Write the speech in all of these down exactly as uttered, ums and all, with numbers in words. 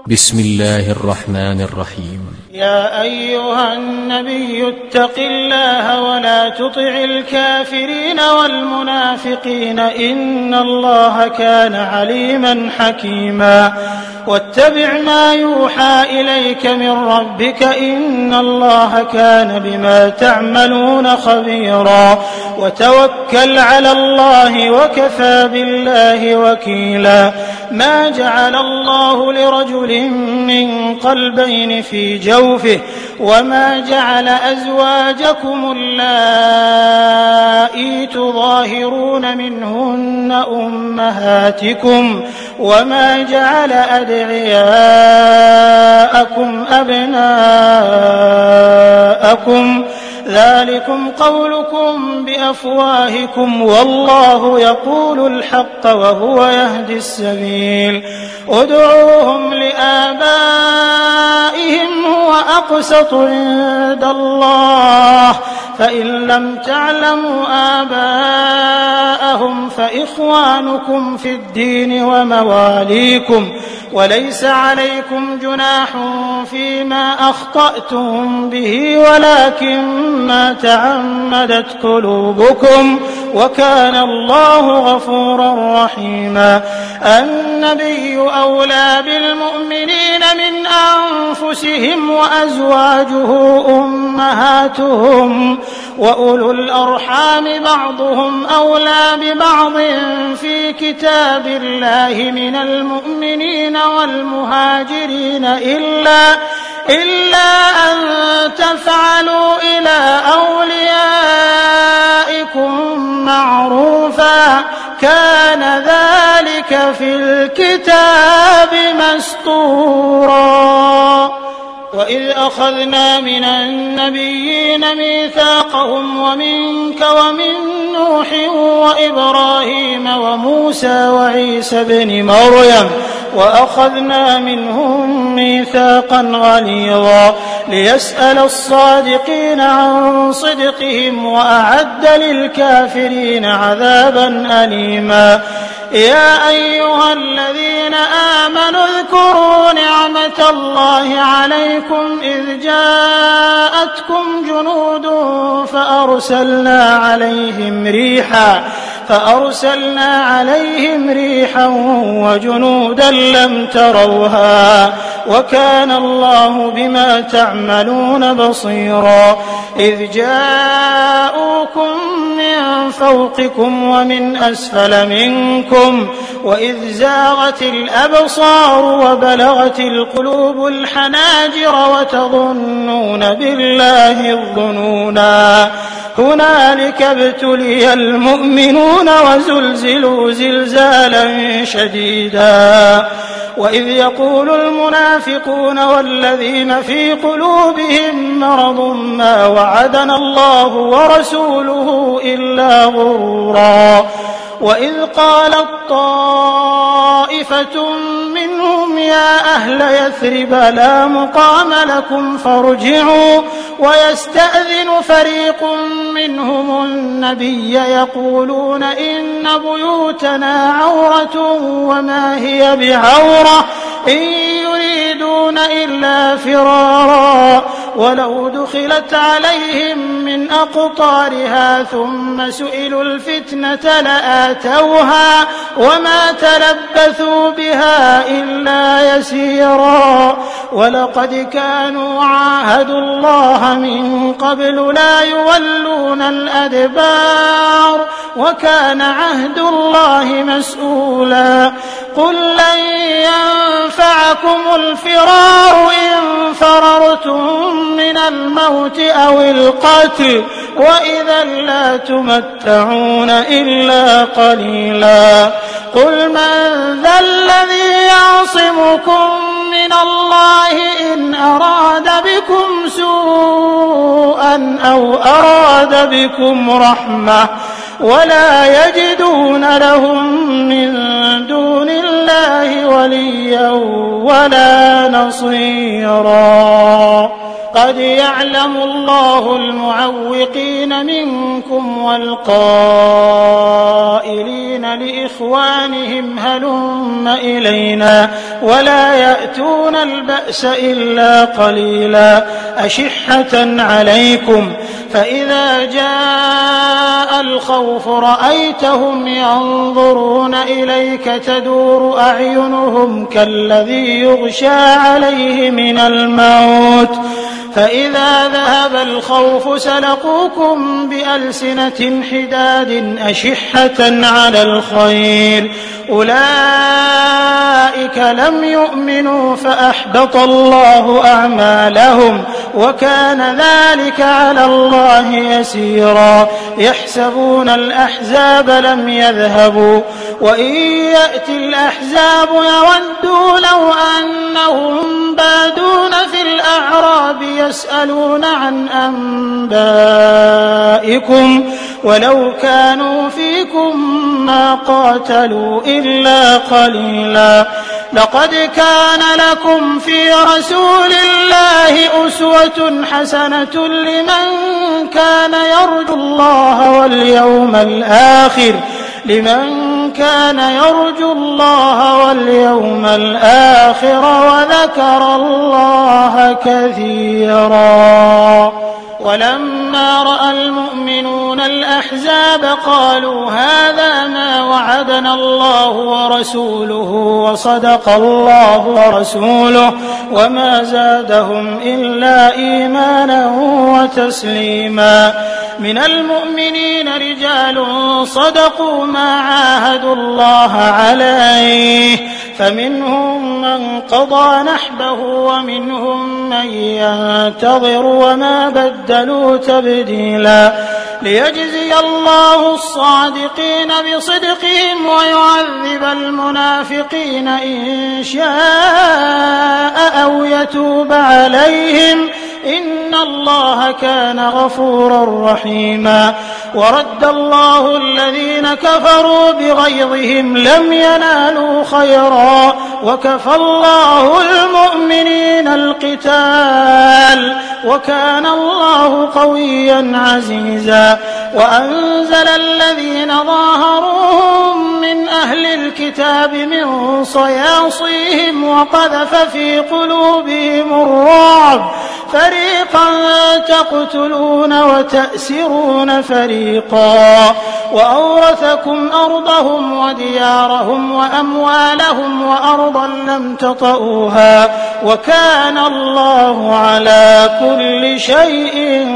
بسم الله الرحمن الرحيم. يا أيها النبي اتق الله ولا تطع الكافرين والمنافقين إن الله كان عليما حكيما واتبع ما يوحى إليك من ربك إن الله كان بما تعملون خبيرا وتوكل على الله وكفى بالله وكيلا ما جعل الله لرجل من قلبين في جوفه وما جعل أزواجكم اللائي تظاهرون منهن أمهاتكم وما جعل أدعياءكم أبناءكم ذلكم قولكم بأفواهكم والله يقول الحق وهو يهدي السبيل ادعوهم لآبائهم هو أقسط عند الله فإن لم تعلموا آباءهم فإخوانكم في الدين ومواليكم وليس عليكم جناح فيما أخطأتم به ولكن ما تعمدت قلوبكم وكان الله غفورا رحيما النبي أولى بالمؤمنين من أنفسهم وأزواجه أمهاتهم وأولو الأرحام بعضهم أولى ببعض في كتاب الله من المؤمنين والمهاجرين إلا إلا أن تفعلوا إلى أوليائكم معروفا كان ذلك في الكتاب مسطورا وإذ أخذنا من النبيين ميثاقهم ومنك ومن نوح وإبراهيم وموسى وعيسى بن مريم وأخذنا منهم ميثاقا غليظا ليسأل الصادقين عن صدقهم وأعد للكافرين عذابا أليما يا أيها الذين آمنوا اذكروا نعمة الله عليكم إذ جاءتكم جنود فأرسلنا عليهم ريحا فأرسلنا عليهم ريحا وجنودا لم تروها وكان الله بما تعملون بصيرا إذ جاءوكم من فوقكم ومن أسفل منكم وإذ زاغت الأبصار وبلغت القلوب الحناجر وتظنون بالله الظنونا هنالك ابتلي المؤمنون وزلزلوا زلزالا شديدا وإذ يقول المنافقون والذين في قلوبهم مرض ما وعدنا الله ورسوله إلا غرورا وإذ قالت طائفة منهم يا أهل يثرب لا مقام لكم فارجعوا ويستأذن فريق منهم النبي يقولون إن بيوتنا عورة وما هي بعورة إن يريدون إلا فرارا ولو دخلت عليهم من أقطارها ثم سئلوا الفتنة لآتوها وما تلبثوا بها إلا يسيرا ولقد كانوا عاهدوا الله من قبل لا يولون الأدبار وكان عهد الله مسؤولا قل لن ينفعكم الفرار إن فررتم من الموت أو القتل وإذا لا تمتعون إلا قليلا قل من ذا الذي يعصمكم من الله إن أراد بكم سوءا أو أراد بكم رحمة ولا يجدون لهم من دون الله وليا ولا نصيرا قد يعلم الله المعوقين منكم والقائلين لإخوانهم هلم إلينا ولا يأتون البأس إلا قليلا أشحة عليكم فإذا جاء الخوف رأيتهم ينظرون إليك تدور أعينهم كالذي يغشى عليه من الموت فإذا ذهب الخوف سلقوكم بألسنة حداد أشحة على الخير أولئك لم يؤمنوا فأحبط الله أعمالهم وكان ذلك على الله يسيرا يحسبون الأحزاب لم يذهبوا وإن يأتي الأحزاب يودوا لو أنهم بادون في الأعراب يسألون عن أنبائكم ولو كانوا فيكم ما قاتلوا إلا قليلا لقد كان لكم في رسول الله أسوة حسنة لمن كان يرجو الله واليوم الآخر لمن كان يرجو الله واليوم الآخر وذكر الله كثيرا ولما رأى المؤمنون الأحزاب قالوا هذا ما وعدنا الله ورسوله وصدق الله ورسوله وما زادهم إلا إيمانا وتسليما من المؤمنين رجال صدقوا ما عاهدوا الله عليه فمنهم من قضى نحبه ومنهم من ينتظر وما بدلوا تبديلا ليجزي الله الصادقين بصدقهم ويعذب المنافقين إن شاء أو يتوب عليهم إن الله كان غفورا رحيما ورد الله الذين كفروا بغيظهم لم ينالوا خيرا وكفى الله المؤمنين القتال وكان الله قويا عزيزا وأنزل الذين ظاهروهم من أهل الكتاب من صياصيهم وقذف في قلوبهم الرعب فريقا تقتلون وتأسرون فريقا وأورثكم أرضهم وديارهم وأموالهم وأرضا لم تطئوها وكان الله على كل شيء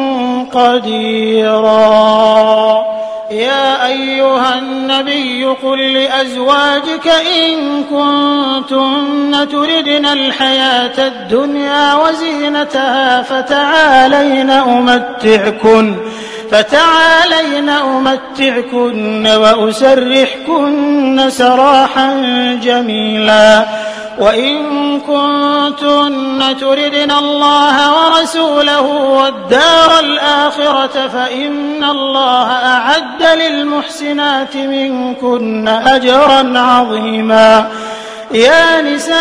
قديرا يا أيها النبي قل لأزواجك إن كنتن تردن الحياة الدنيا وزينتها فتعالين أمتعكن فتعالين أمتعكن وأسرحكن سراحا جميلا وإن كنتن تردن الله ورسوله والدار الآخرة فإن الله أعد للمحسنات منكن أجرا عظيما يا نساء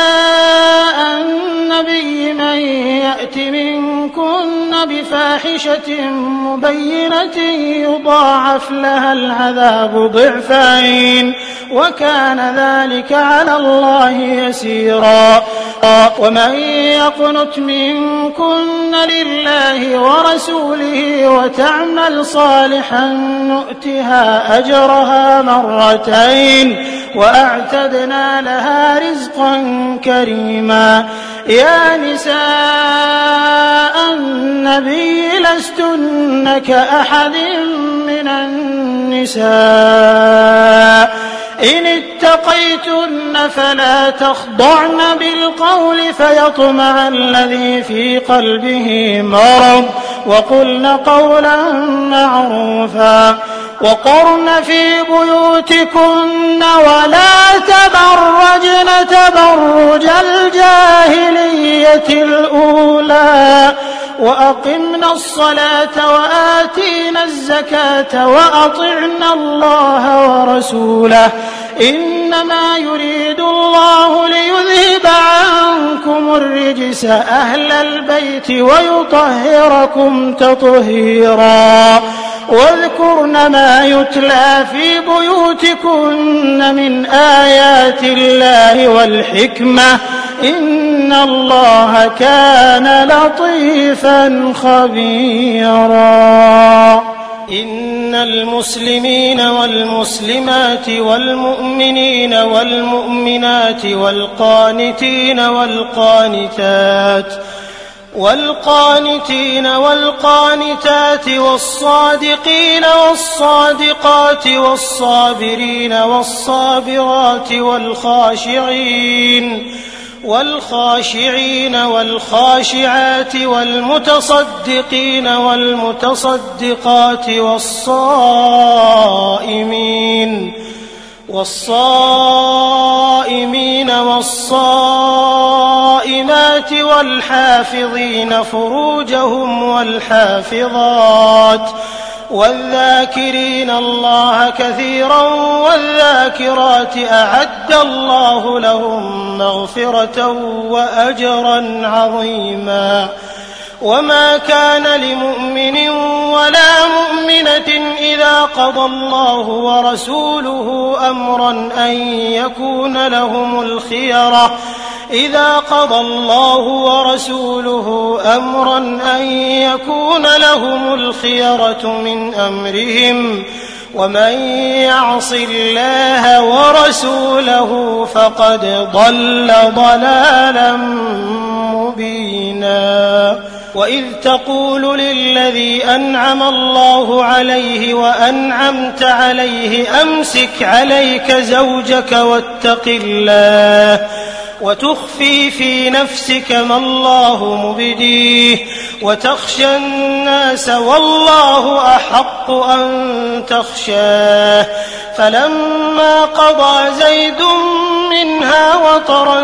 النبي من يأت منكن بفاحشة مبينة يضاعف لها العذاب ضعفين وكان ذلك على الله يسيرا ومن يقنت منكن لله ورسوله وتعمل صالحا نؤتها أجرها مرتين وأعتدنا لها رزقا كريما يا نساء النبي لستن كأحد من النساء إن اتقيتن فلا تخضعن بالقول فيطمع الذي في قلبه مرض وقلن قولا معروفا وقرن في بيوتكن ولا تبرجن تبرج الجاهلية الأولى وأقمنا الصلاة وآتينا الزكاة وأطعنا الله ورسوله إنما يريد الله ليذهب عنكم الرجس ويستخلف أهل البيت ويطهركم تطهيرا واذكرن ما يتلى في بيوتكن من آيات الله والحكمة إن الله كان لطيفا خبيرا. إن المسلمين والمسلمات والمؤمنين والمؤمنات والقانتين والقانتات والقانتين والقانتات والصادقين والصادقات والصابرين والصابرات والخاشعين والخاشعين والخاشعات والمتصدقين والمتصدقات والصائمين والصائمين والصائمات والحافظين فروجهم والحافظات والذاكرين الله كثيرا والذاكرات أعد الله لهم مغفرة وأجرا عظيما. وما كان لمؤمن ولا مؤمنة إذا قضى الله ورسوله أمرا أن يكون لهم الخيرة إذا قضى الله ورسوله أمرا أن يكون لهم الخيرة من أمرهم ومن يعص الله ورسوله فقد ضل ضلالا مبينا. وإذ تقول للذي أنعم الله عليه وأنعمت عليه أمسك عليك زوجك واتق الله وتخفي في نفسك ما الله مبديه وتخشى الناس والله أحق أن تخشاه. فلما قضى زيد منها وطرا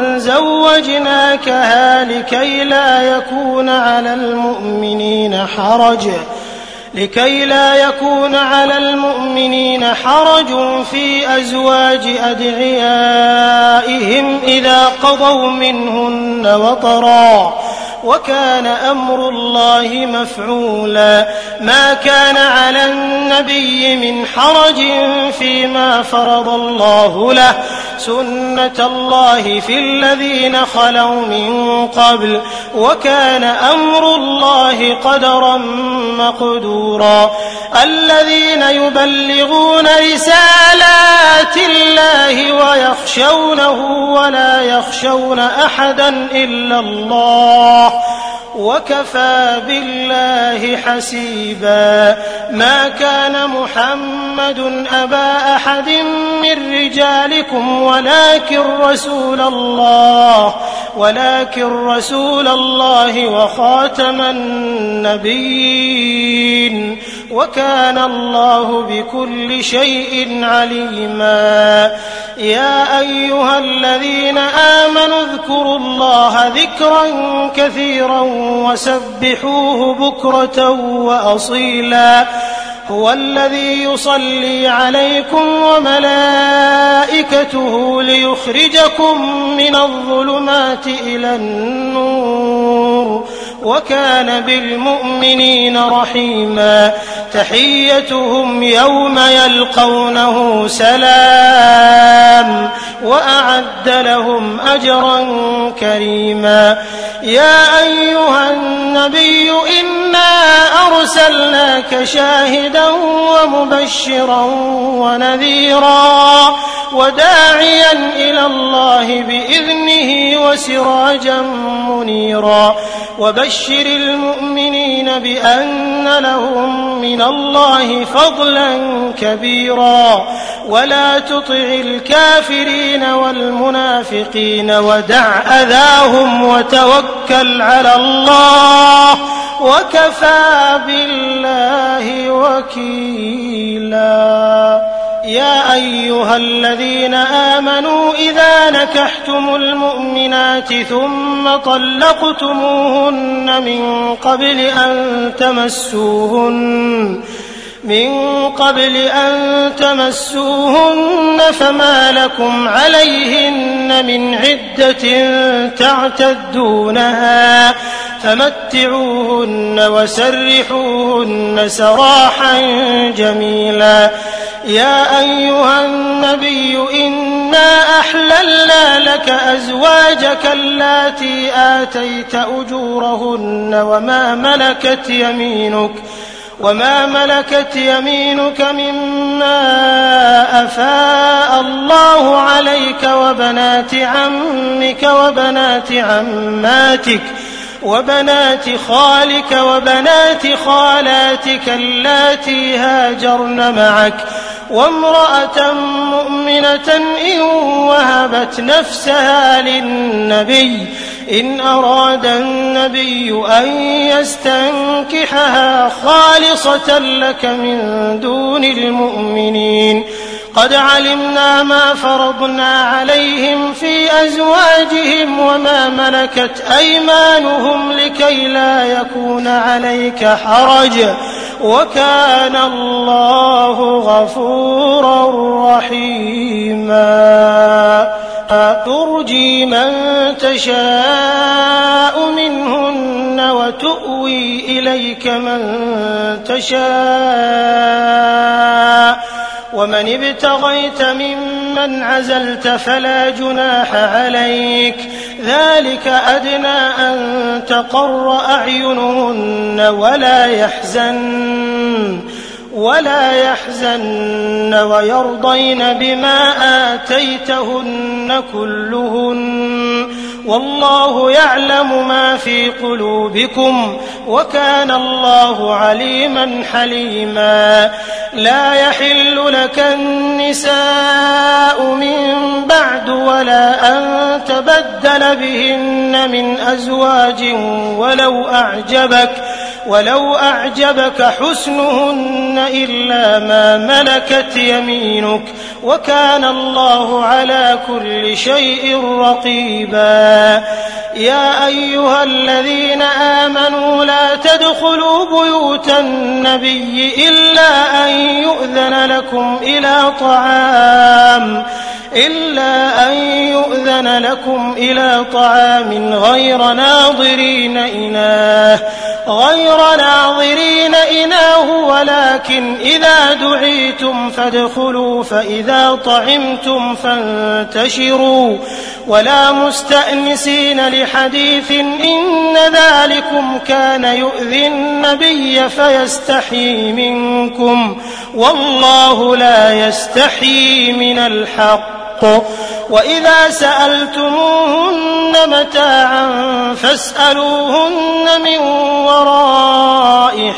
زوجناكها لكي لا يكون على المؤمنين حرج لكي لا يكون على المؤمنين حرج في أزواج أدعيائهم إذا قضوا منهن وطرا وكان أمر الله مفعولا. ما كان على النبي من حرج فيما فرض الله له سنة الله في الذين خلوا من قبل وكان أمر الله قدرا مقدورا. الذين يبلغون رسالات الله ويخشونه ولا يخشون أحدا إلا الله وكفى بالله حسيبا. ما كان محمد أبا أحد من رجالكم ولكن رسول الله ولكن رسول الله وخاتم النبيين وكان الله بكل شيء عليما. يا أيها الذين آمنوا اذكروا الله ذكرا كثيرا وسبحوه بكرة وأصيلا. هو الذي يصلي عليكم وملائكته ليخرجكم من الظلمات إلى النور وكان بالمؤمنين رحيما. تحيتهم يوم يلقونه سلام وأعد لهم أجرا كريما. يا أيها النبي إنا أرسلناك شاهدا ومبشرا ونذيرا وداعيا إلى الله بإذنه وسراجا منيرا. وبشر المؤمنين بأن لهم من الله فضلا كبيرا ولا تطع الكافرين والمنافقين ودع أذاهم وتوكل على الله وكفى بالله وكيلا. يا أيها الذين آمنوا إذا نكحتم المؤمنات ثم طلقتموهن من قبل أن تمسوهن من قبل أن تمسوهن فما لكم عليهن من عدة تعتدونها فمتعوهن وسرحوهن سراحا جميلا. يا أيها النبي إنا أحللنا لك أزواجك اللاتي آتيت أجورهن وما ملكت يمينك وما ملكت يمينك مما أفاء الله عليك وبنات عمك وبنات عماتك وبنات خالك وبنات خالاتك اللاتي هاجرن معك وامرأة مؤمنة إن وهبت نفسها للنبي إن أراد النبي أن يستنكحها خالصة لك من دون المؤمنين. قد علمنا ما فرضنا عليهم في أزواجهم وما ملكت أيمانهم لكي لا يكون عليك حرج وكان الله غفورا رحيما. ترجي من تشاء منهن وتؤوي إليك من تشاء ومن ابتغيت ممن عزلت فلا جناح عليك ذلك أدنى أن تقر أعينهن ولا يحزن ولا يحزن ويرضين بما آتيتهن كلهن والله يعلم ما في قلوبكم وكان الله عليما حليما. لا يحل لك النساء من بعد ولا أن تبدل بهن من أزواج ولو أعجبك ولو أعجبك حسنهن إلا ما ملكت يمينك وكان الله على كل شيء رقيبا. يا أيها الذين آمنوا لا تدخلوا بيوت النبي إلا أن يؤذن لكم إلى طعام إلا أن يؤذن لكم إلى طعام غير ناظرين إناه غير ناظرين إناه ولكن إذا دعيتم فادخلوا فإذا طعمتم فانتشروا ولا مستأنسين لحديث إن ذلكم كان يؤذي النبي فيستحيي منكم والله لا يستحيي من الحق. وإذا سألتموهن متاعا فاسألوهن من وراء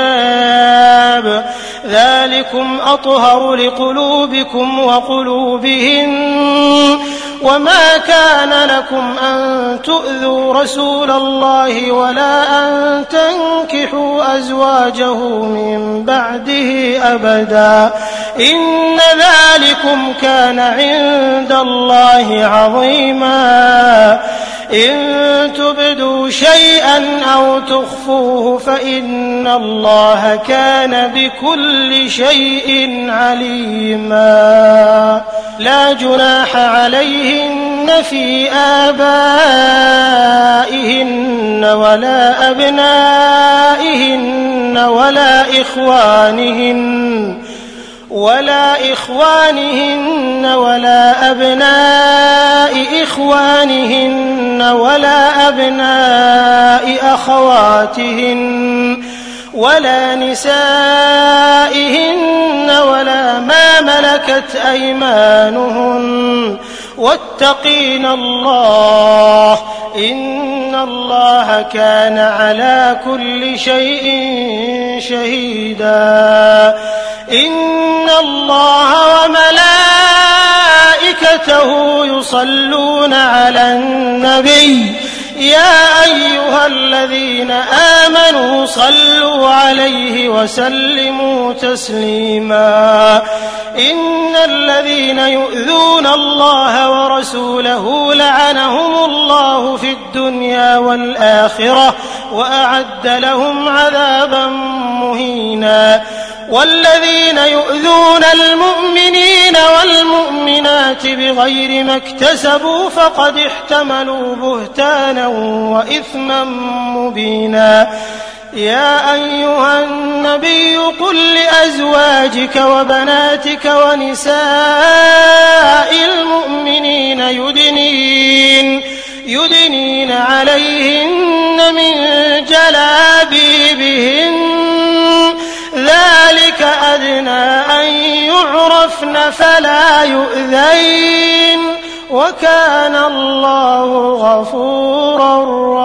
حجاب ذلكم أطهر لقلوبكم وقلوبهن وما كان لكم أن تؤذوا رسول الله ولا أن تنكحوا أزواجه من بعده أبدا إن ذلكم كان عند الله عظيما. إن تبدوا شيئا أو تخفوه فإن الله كان بكل شيء عليما. لا جناح عليهن في آبائهن ولا أبنائهن ولا إخوانهن ولا إخوانهن ولا أبناء إخوانهن ولا أبناء أخواتهن ولا نسائهن ولا ما ملكت أيمانهن واتقين الله إن الله كان على كل شيء شهيدا. إن الله وملائكته يصلون على النبي يا أيها الذين آمنوا صلوا عليه وسلموا تسليما. إن الذين يؤذون الله ورسوله لعنهم الله في الدنيا والآخرة وأعد لهم عذابا مهينا. والذين يؤذون المؤمنين والمؤمنات بغير ما اكتسبوا فقد احتملوا بهتانا وإثما مبينا. يا أيها النبي قل لأزواجك وبناتك ونساء المؤمنين يدنين, يدنين عليهن من جلابيبهن ذلك أدنى أن يعرفن فلا يؤذين وكان الله غفورا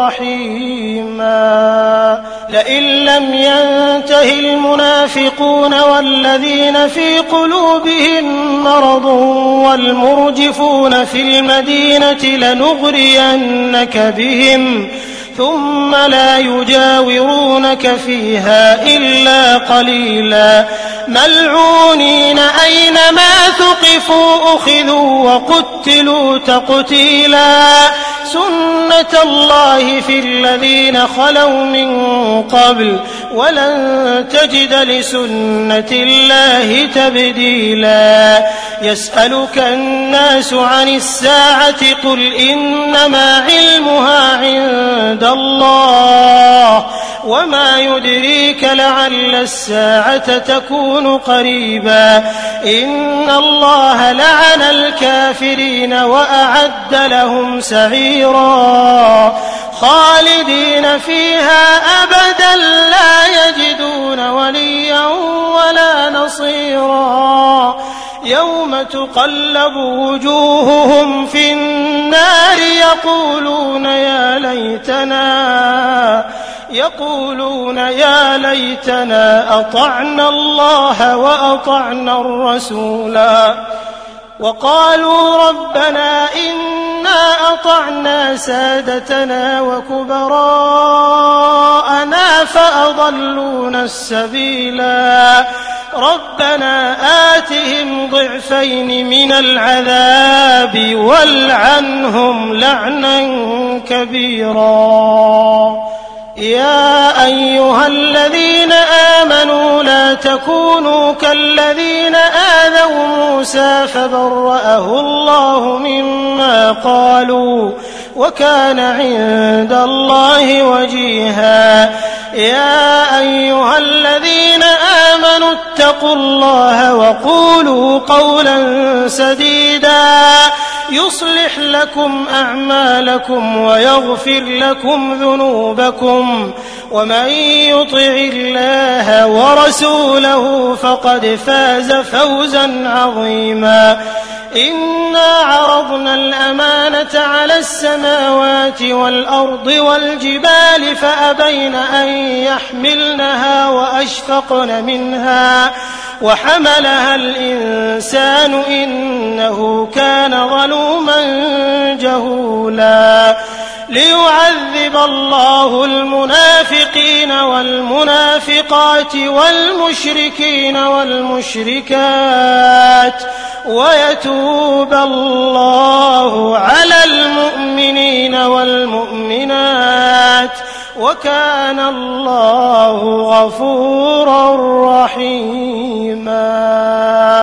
رحيما. لئن لم ينته المنافقون والذين في قلوبهم مرض والمرجفون في المدينة لنغرينك بهم ثم لا يجاورونك فيها إلا قليلا ملعونين أينما ثقفوا أخذوا وقتلوا تقتيلا سنة الله في الذين خلوا من قبل ولن تجد لسنة الله تبديلا. يسألك الناس عن الساعة قل إنما علمها عند الله وما يدريك لعل الساعة تكون قريبا. إن الله لعن الكافرين وأعد لهم سعيرا خالدين فيها أبدا لا يجدون وليا ولا نصيرا. يوم تقلب وجوههم في النار يقولون يا ليتنا يقولون يا ليتنا أطعنا الله وأطعنا الرسولا وقالوا ربنا إنا أطعنا سادتنا وكبراءنا فأضلونا السبيلا ربنا آتهم ضعفين من العذاب والعنهم لعنا كبيرا. يا أيها الذين آمنوا لا تكونوا كالذين آذوا موسى فبرأه الله مما قالوا وكان عند الله وجيها. يا أيها الذين آمنوا اتقوا الله وقولوا قولا سديدا يصلح لكم أعمالكم ويغفر لكم ذنوبكم ومن يطع الله ورسوله فقد فاز فوزا عظيما. إنا عرضنا الأمانة على السماوات والأرض والجبال فأبين أن يحملنها وأشفقن منها وحملها الإنسان إنه كان ظلوما جهولا. ليعذب الله المنافقين والمنافقات والمشركين والمشركات ويتوب الله على المؤمنين والمؤمنات وكان الله غفورا رحيما.